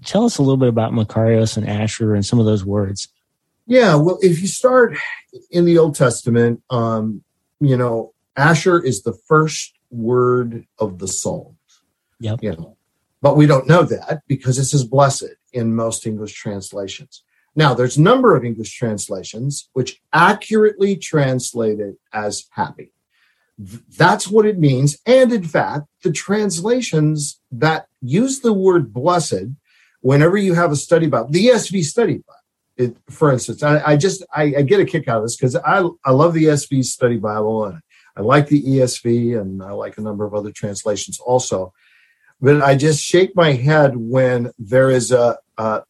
tell us a little bit about Makarios and Asher and some of those words. Yeah, well, if you start in the Old Testament, Asher is the first word of the Psalms. Yep. But we don't know that because it says blessed in most English translations. Now, there's a number of English translations which accurately translate it as happy. That's what it means. And in fact, the translations that use the word blessed, whenever you have a study Bible, the ESV study Bible, for instance, I get a kick out of this because I love the ESV study Bible, and I like the ESV, and I like a number of other translations also. But I just shake my head when there is the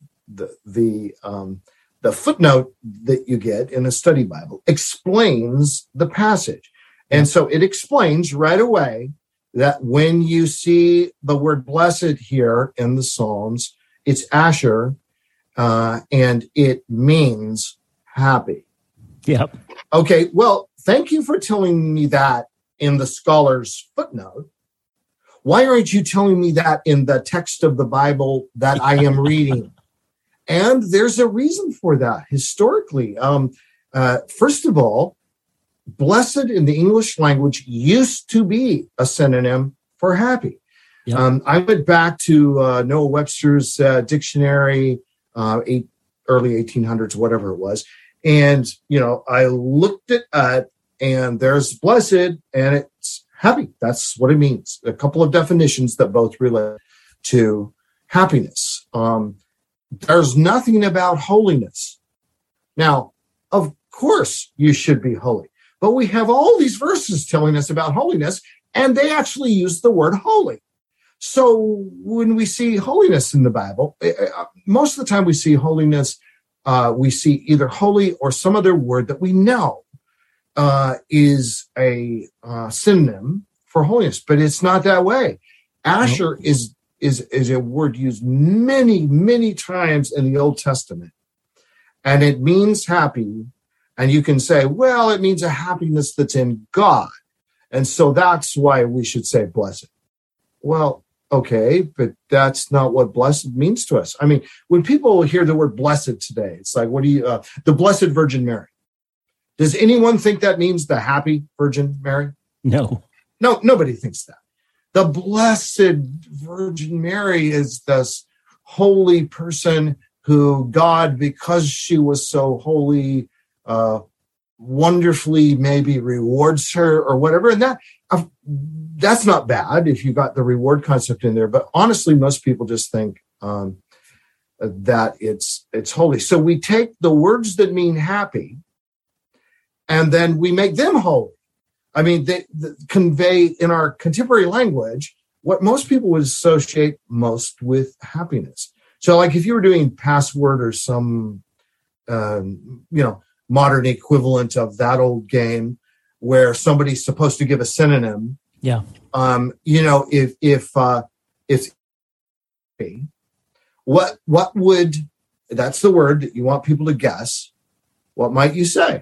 footnote that you get in a study Bible explains the passage. And so it explains right away that when you see the word blessed here in the Psalms, it's Asher, and it means happy. Yep. Okay, well, thank you for telling me that in the scholar's footnote. Why aren't you telling me that in the text of the Bible that I am reading? And there's a reason for that historically. First of all, blessed in the English language used to be a synonym for happy. Yep. I went back to Noah Webster's dictionary, early 1800s, whatever it was. And, I looked at it, and there's blessed, and it's happy. That's what it means. A couple of definitions that both relate to happiness. There's nothing about holiness. Now, of course, you should be holy. But we have all these verses telling us about holiness, and they actually use the word holy. So when we see holiness in the Bible, most of the time we see holiness, we see either holy or some other word that we know is a synonym for holiness, but it's not that way. Asher is a word used many, many times in the Old Testament, and it means happy. And you can say, well, it means a happiness that's in God. And so that's why we should say blessed. Well, okay, but that's not what blessed means to us. I mean, when people hear the word blessed today, it's like, what do you, the Blessed Virgin Mary. Does anyone think that means the happy Virgin Mary? No. No, nobody thinks that. The Blessed Virgin Mary is this holy person who God, because she was so holy, wonderfully maybe rewards her or whatever. And that's not bad if you got the reward concept in there. But honestly, most people just think that it's holy. So we take the words that mean happy and then we make them holy. I mean, they convey in our contemporary language what most people would associate most with happiness. So like if you were doing Password or some, modern equivalent of that old game where somebody's supposed to give a synonym. Yeah. If it's what would, that's the word that you want people to guess. What might you say?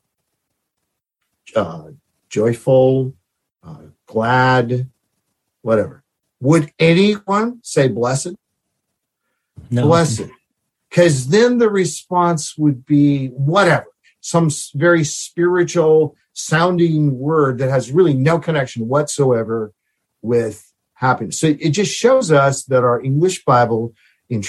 Joyful, glad, whatever. Would anyone say blessed? No. Blessed. Because then the response would be whatever, some very spiritual sounding word that has really no connection whatsoever with happiness. So it just shows us that our English Bibles in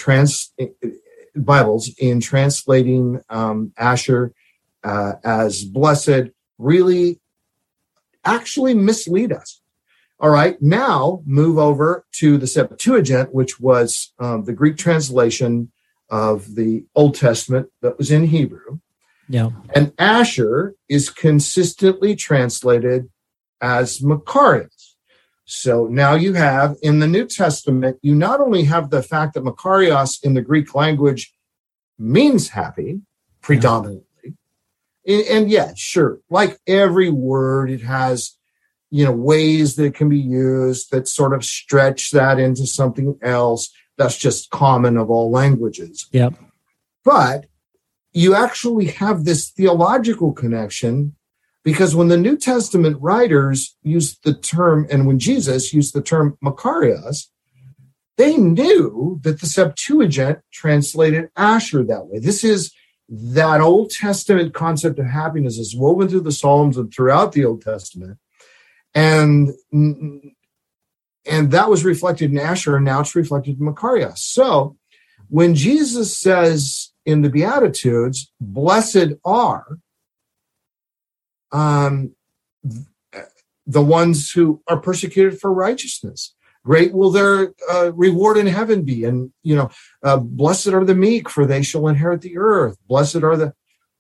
translating Asher as blessed really actually mislead us. All right, now move over to the Septuagint, which was the Greek translation of the Old Testament that was in Hebrew. Yeah. And Asher is consistently translated as Makarios. So now you have in the New Testament, you not only have the fact that Makarios in the Greek language means happy predominantly. And yeah, sure, like every word, it has, ways that it can be used that sort of stretch that into something else. That's just common of all languages. Yep. But you actually have this theological connection because when the New Testament writers used the term, and when Jesus used the term Makarios, they knew that the Septuagint translated Asher that way. This is that Old Testament concept of happiness is woven through the Psalms and throughout the Old Testament. And that was reflected in Asher, and now it's reflected in Makarios. So when Jesus says in the Beatitudes, blessed are the ones who are persecuted for righteousness, great will their reward in heaven be. And, blessed are the meek, for they shall inherit the earth. Blessed are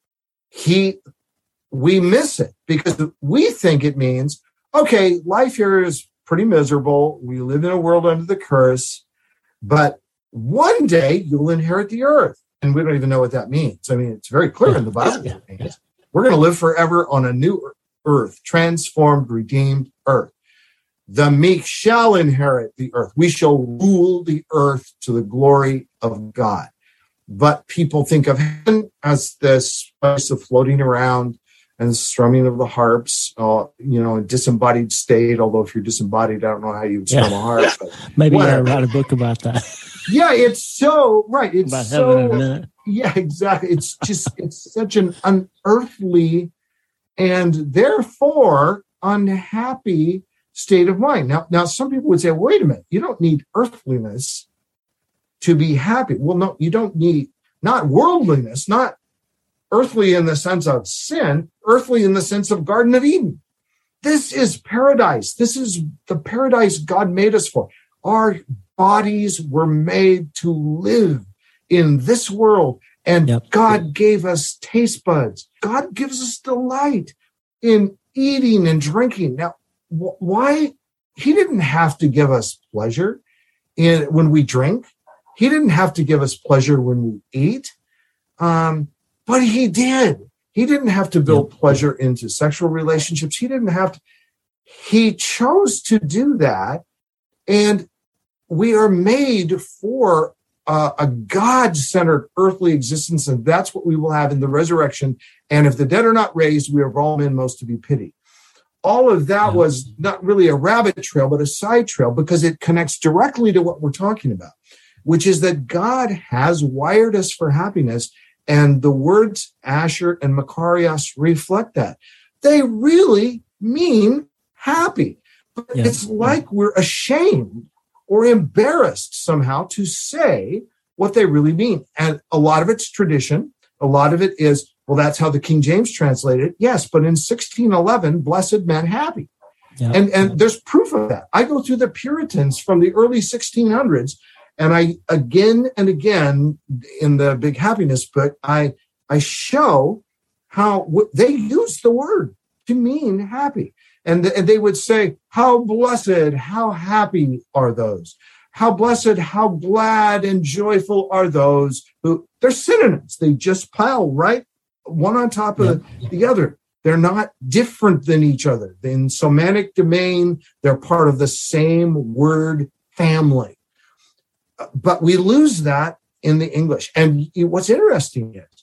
we miss it because we think it means, okay, life here is pretty miserable. We live in a world under the curse, but one day you'll inherit the earth. And we don't even know what that means. I mean, it's very clear in the Bible. Yeah. We're going to live forever on a new earth, transformed, redeemed earth. The meek shall inherit the earth. We shall rule the earth to the glory of God. But people think of heaven as this place of floating around and the strumming of the harps, a disembodied state. Although if you're disembodied, I don't know how you would strum a harp. But maybe I write a book about that. Yeah, it's so right. It's about so heaven in a minute. Yeah, exactly. It's such an unearthly and therefore unhappy state of mind. Now, some people would say, wait a minute, you don't need earthliness to be happy. Well, no, you don't need, not worldliness, not earthly in the sense of sin, earthly in the sense of Garden of Eden. This is paradise. This is the paradise God made us for. Our bodies were made to live in this world, and God gave us taste buds. God gives us delight in eating and drinking. Now, why? He didn't have to give us pleasure when we drink. He didn't have to give us pleasure when we eat, but he did. He didn't have to build pleasure into sexual relationships. He didn't have to. He chose to do that, and we are made for a God-centered earthly existence, and that's what we will have in the resurrection. And if the dead are not raised, we are of all men most to be pitied. All of that was not really a rabbit trail, but a side trail, because it connects directly to what we're talking about, which is that God has wired us for happiness, and the words Asher and Makarios reflect that. They really mean happy. But it's like we're ashamed or embarrassed somehow to say what they really mean. And a lot of it's tradition. A lot of it is, well, that's how the King James translated it. Yes, but in 1611, blessed meant happy. And there's proof of that. I go through the Puritans from the early 1600s, and I, again and again, in the Big Happiness book, I show how they use the word to mean happy. And they would say, how blessed, how happy are those? How blessed, how glad and joyful are those who, they're synonyms. They just pile right one on top of the other. They're not different than each other. In semantic domain, they're part of the same word family. But we lose that in the English. And what's interesting is,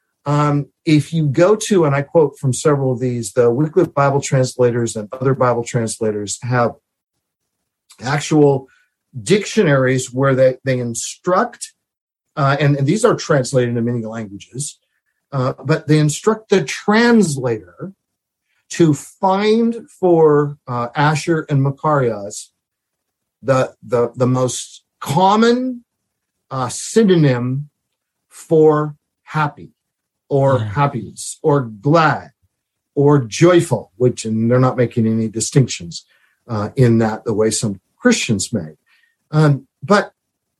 if you go to, and I quote from several of these, the Wycliffe Bible translators and other Bible translators have actual dictionaries where they instruct, and these are translated into many languages, but they instruct the translator to find for Asher and Makarios the most common synonym for happy, or happiness, or glad, or joyful, and they're not making any distinctions in that the way some Christians make. But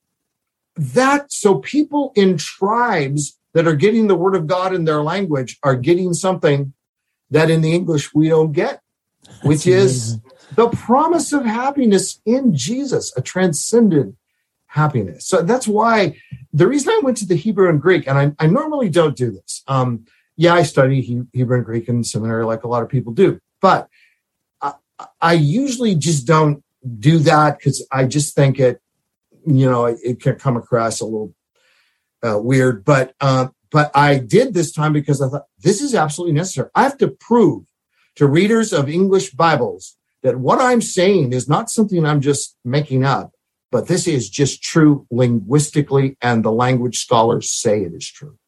so people in tribes that are getting the word of God in their language are getting something that in the English we don't get, which is the promise of happiness in Jesus, a transcendent happiness. So that's why the reason I went to the Hebrew and Greek, and I normally don't do this. I study Hebrew and Greek in seminary like a lot of people do, but I usually just don't do that because I just think it can come across a little weird. But I did this time because I thought this is absolutely necessary. I have to prove to readers of English Bibles that what I'm saying is not something I'm just making up, but this is just true linguistically, and the language scholars say it is true.